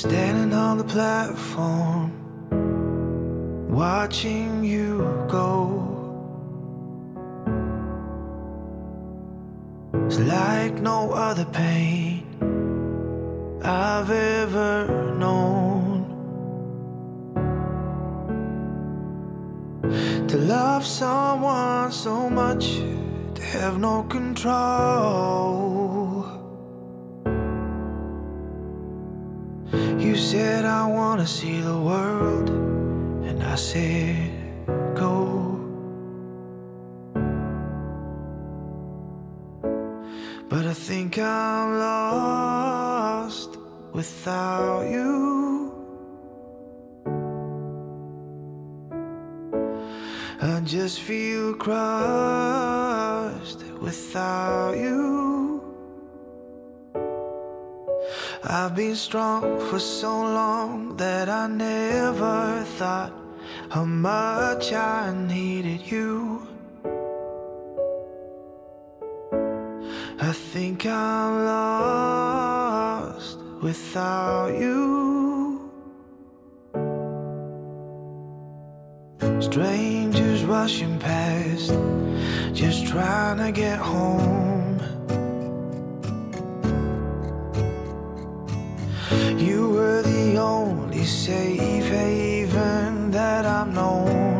Standing on the platform, watching you go. It's like no other pain I've ever known. To love someone so much, to have no control. You said I wanna see the world, and I said go. But I think I'm lost without you. I just feel crushed without you. I've been strong for so long that I never thought how much I needed you. I think I'm lost without you. Strangers rushing past, just trying to get home. You were the only safe haven that I've known.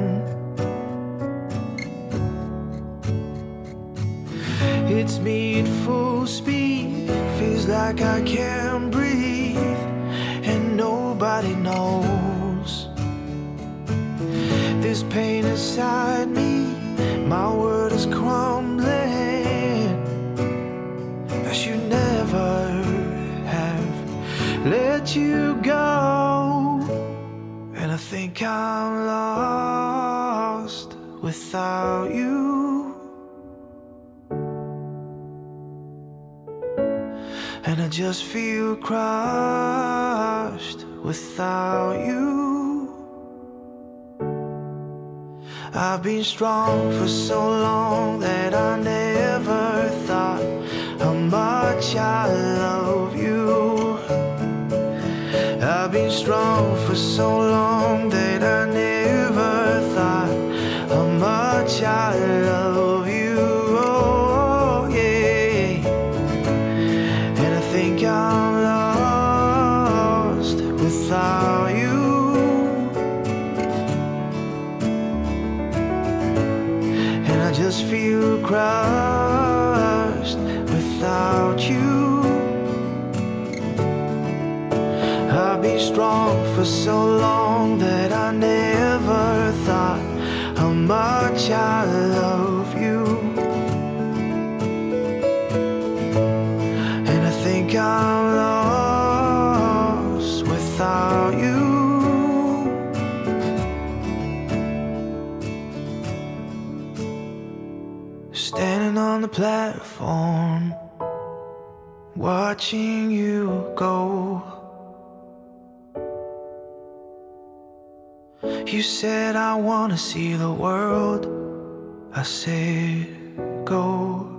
It's me at full speed, feels like I can't breathe, and nobody knows. This pain inside me, my world is crumbling. I should never have let you go, and I think I'm lost without you. And I just feel crushed without you. I've been strong for so long that I never thought how much I love you. I've been strong for so long that I never thought how much I love you. Oh, yeah. And I think I'm lost without you. And I just feel crushed without you. I've been strong for so long that I never thought how much I love you. And I think I'm lost without you. Standing on the platform, watching you go. You said I wanna see the world, I said go.